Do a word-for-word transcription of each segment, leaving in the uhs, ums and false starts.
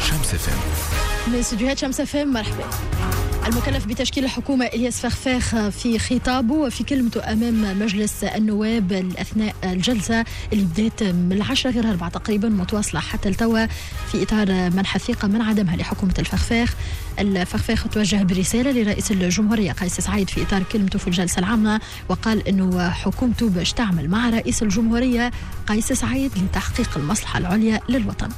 شمس اف ام. من استديوهات شمس اف ام، مرحبا. المكلف بتشكيل الحكومة إلياس فخفاخ في خطابه وفي كلمته أمام مجلس النواب أثناء الجلسة اللي بدأت من العشرة غير أربعة تقريبا متواصلة حتى التوا في إطار منح الثقة من عدمها لحكومة الفخفاخ. الفخفاخ توجه برسالة لرئيس الجمهورية قيس سعيد في إطار كلمته في الجلسة العامة، وقال أنه حكومته باش تعمل مع رئيس الجمهورية قيس سعيد لتحقيق المصلحة العليا للوطن.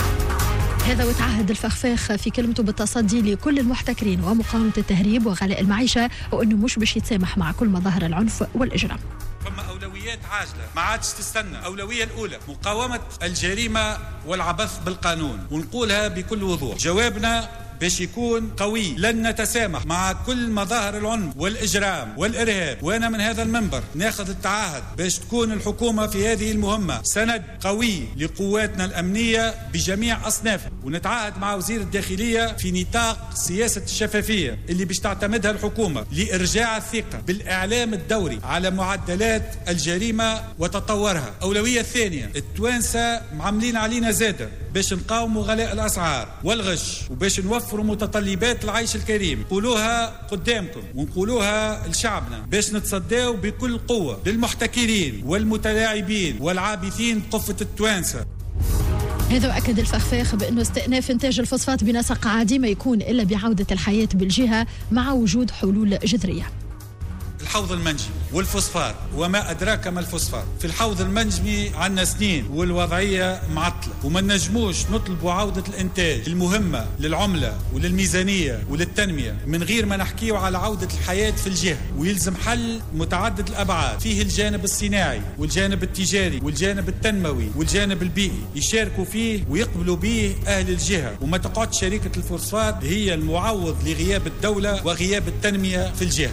هذا وتعهد الفخفاخ في كلمته بالتصدي لكل المحتكرين ومقاومة التهريب وغلاء المعيشة، وأنه مش باش يتسامح مع كل مظاهر العنف والإجرام. فما أولويات عاجلة ما عادش تستنى. أولوية الأولى مقاومة الجريمة والعبث بالقانون، ونقولها بكل وضوح. جوابنا باش يكون قوي، لن نتسامح مع كل مظاهر العنف والإجرام والإرهاب. وأنا من هذا المنبر ناخذ التعهد باش تكون الحكومة في هذه المهمة سند قوي لقواتنا الأمنية بجميع أصنافها، ونتعهد مع وزير الداخلية في نطاق سياسة الشفافية اللي باش تعتمدها الحكومة لإرجاع الثقة بالإعلام الدوري على معدلات الجريمة وتطورها. أولوية الثانية، التوانسة معاملين علينا زادة باش نقاوموا غلاء الأسعار والغش وباش نوفروا متطلبات العيش الكريم. نقولوها قدامكم ونقولوها لشعبنا باش نتصداو بكل قوة للمحتكرين والمتلاعبين والعابثين قفة التوانسة. هذا وأكد الفخفاخ بأنه استئناف إنتاج الفوسفات بنسق عادي ما يكون إلا بعودة الحياة بالجهة مع وجود حلول جذرية. الحوض المنجمي والفوسفات وما أدراك ما الفوسفات. في الحوض المنجمي عنا سنين والوضعية معطلة، وما نجموش نطلبوا عودة الإنتاج المهمة للعملة وللميزانية وللتنمية من غير ما نحكيوا على عودة الحياة في الجهة. ويلزم حل متعدد الأبعاد، فيه الجانب الصناعي والجانب التجاري والجانب التنموي والجانب البيئي، يشاركوا فيه ويقبلوا به أهل الجهة، وما تقعد شركة الفوسفات هي المعوض لغياب الدولة وغياب التنمية في الجهة.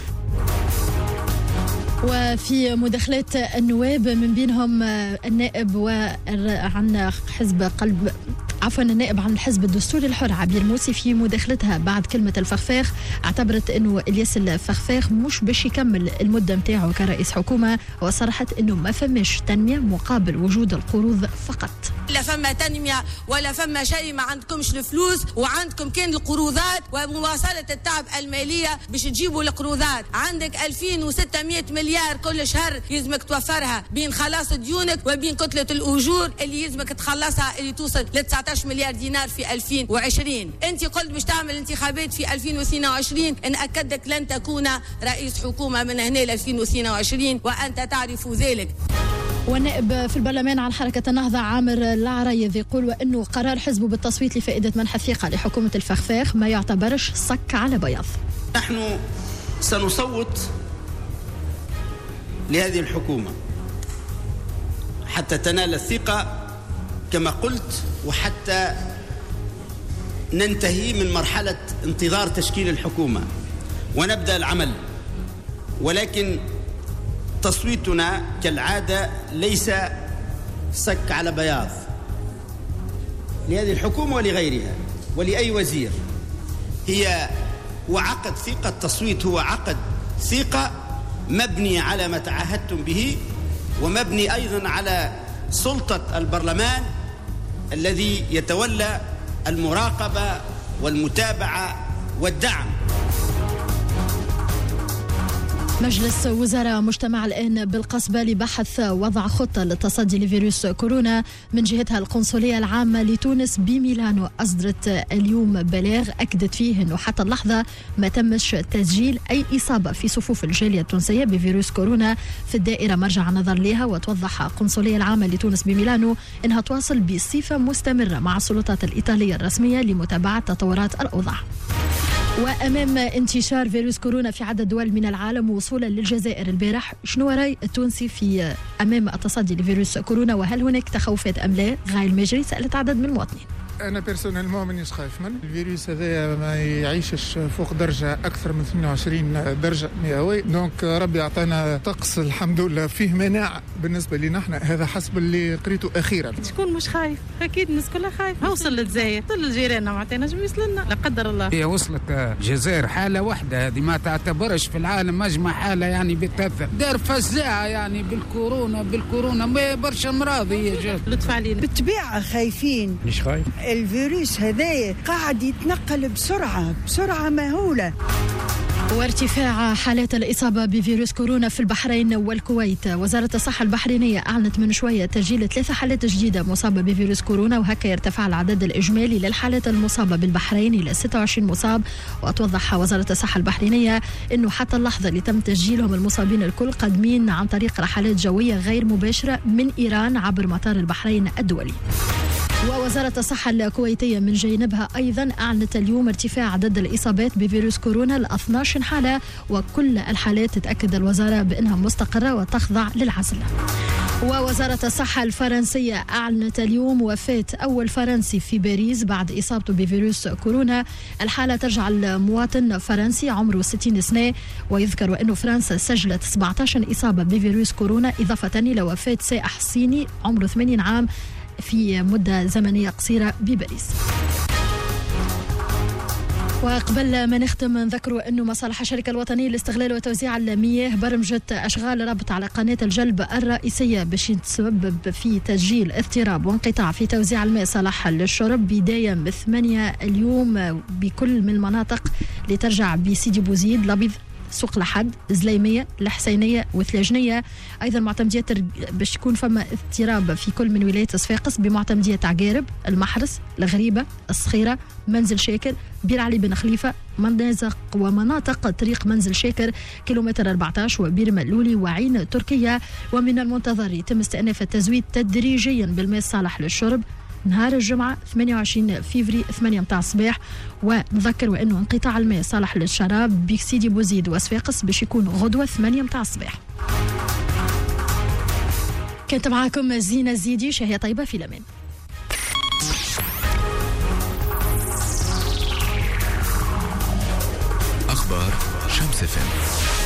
وفي مداخلات النواب من بينهم النائب وعن حزب قلب عفوا النائب عن الحزب الدستوري الحر عبير موسي، في مداخلتها بعد كلمة الفخفاخ اعتبرت انه الياس الفخفاخ مش باش يكمل المدة متاعه كرئيس حكومة، وصرحت انه ما فماش تنمية مقابل وجود القروض فقط. لا فما تنمية ولا فما شيء، ما عندكمش الفلوس وعندكم كان القروضات ومواصلة التعب المالية باش تجيبوا القروضات. عندك ألفين وستمائة مليار كل شهر يلزمك توفرها بين خلاص ديونك وبين كتلة الأجور اللي يلزمك تخلصها اللي توصل ل تسعة عشر مليار دينار في ألفين وعشرين. انت قلت باش تعمل انتخابات في ألفين واثنين وعشرين، نأكد لك لن تكون رئيس حكومة من هنا ل ألفين واثنين وعشرين وأنت تعرف ذلك. والنائب في البرلمان عن حركة النهضة عامر العرايض يقول وأنه قرار حزبه بالتصويت لفائدة منح الثقة لحكومة الفخفاخ ما يعتبرش صك على بياض. نحن سنصوت لهذه الحكومة حتى تنال الثقة كما قلت، وحتى ننتهي من مرحلة انتظار تشكيل الحكومة ونبدأ العمل. ولكن تصويتنا كالعادة ليس صك على بياض لهذه الحكومة ولغيرها ولأي وزير. هي هو عقد ثقة، التصويت هو عقد ثقة مبني على ما تعهدتم به، ومبني أيضا على سلطة البرلمان الذي يتولى المراقبة والمتابعة والدعم. مجلس وزراء مجتمع الآن بالقصبة لبحث وضع خطة للتصدي لفيروس كورونا. من جهتها القنصلية العامة لتونس بميلانو أصدرت اليوم بلاغ أكدت فيه أنه حتى اللحظة ما تمش تسجيل أي إصابة في صفوف الجالية التونسية بفيروس كورونا في الدائرة مرجع النظر لها. وتوضح القنصلية العامة لتونس بميلانو أنها تواصل بصفة مستمرة مع السلطات الإيطالية الرسمية لمتابعة تطورات الأوضاع. وأمام انتشار فيروس كورونا في عدد دول من العالم ووصولا للجزائر البارح، شنو رأي التونسي في أمام التصدي لفيروس كورونا، وهل هناك تخوفات أم لا؟ غايل مجري سألت عدد من المواطنين. أنا بيرسونيلمون مانيش خايف منه. الفيروس هذا ما يعيشش فوق درجة أكثر من اثنين وعشرين درجة مئوية، دونك ربي أعطانا طقس الحمد لله فيه مناعة بالنسبة لنا احنا. هذا حسب اللي قريته أخيرا. شكون مش خايف؟ أكيد الناس كلها خايفة. وصل للجزائر، وصل لجيراننا ما عطيناش بيوصلنا لا قدر الله. هي وصلت الجزائر حالة واحدة، هذه ما تعتبرش في العالم مجمع حالة يعني بتأثر. دار فزاعة يعني بالكورونا بالكورونا ما برشا أمراض هي جات. لطف علينا. بالطبيعة خايفين. مش خايف. الفيروس هذا قاعد يتنقل بسرعة بسرعة مهولة. وارتفاع حالات الإصابة بفيروس كورونا في البحرين والكويت. وزارة الصحة البحرينية أعلنت من شوية تسجيل ثلاثة حالات جديدة مصابة بفيروس كورونا، وهكا يرتفع العدد الإجمالي للحالات المصابة بالبحرين إلى ستة وعشرين مصاب. وتوضح وزارة الصحة البحرينية أنه حتى اللحظة اللي تم تسجيلهم المصابين الكل قادمين عن طريق رحلات جوية غير مباشرة من إيران عبر مطار البحرين الدولي. ووزارة الصحة الكويتية من جانبها أيضا أعلنت اليوم ارتفاع عدد الإصابات بفيروس كورونا ل اثنتي عشرة حالة، وكل الحالات تتأكد الوزارة بأنها مستقرة وتخضع للعزل. ووزارة الصحة الفرنسية أعلنت اليوم وفاة أول فرنسي في باريس بعد إصابته بفيروس كورونا. الحالة ترجع لمواطن فرنسي عمره ستين سنة، ويذكر أن فرنسا سجلت سبعة عشر إصابة بفيروس كورونا إضافة إلى وفاة سائح صيني عمره ثمانين عام في مدة زمنية قصيرة بباريس. وقبل ما نختم نذكروا أنه مصالح الشركة الوطنية لاستغلال وتوزيع المياه برمجت أشغال ربط على قناة الجلب الرئيسية باش تسبب في تسجيل اضطراب وانقطاع في توزيع الماء صالح للشرب بداية من ثمانية اليوم بكل من المناطق اللي ترجع بسيدي بوزيد، لبيض، سوق لحد، زليمية، الحسينية وثلاجنية. أيضا معتمديات باش يكون فما اضطراب في كل من ولاية صفاقس بمعتمديات عقارب، المحرس، الغريبة، الصخيرة، منزل شاكر، بير علي بن خليفة، منازق ومناطق طريق منزل شاكر كيلومتر أربعة عشر وبير مألولي وعين تركيا. ومن المنتظر يتم استئناف التزويد تدريجيا بالماء الصالح للشرب نهار الجمعة ثمانية وعشرين فيفري ثمانية متاع الصباح. ونذكر وأنه انقطاع الماء صالح للشراب بسيدي بوزيد وصفاقس باش يكون غدوة ثمانية متاع الصباح. كانت معاكم زينة الزيدي، شهية طيبة، في الأمان. أخبار شمس فم.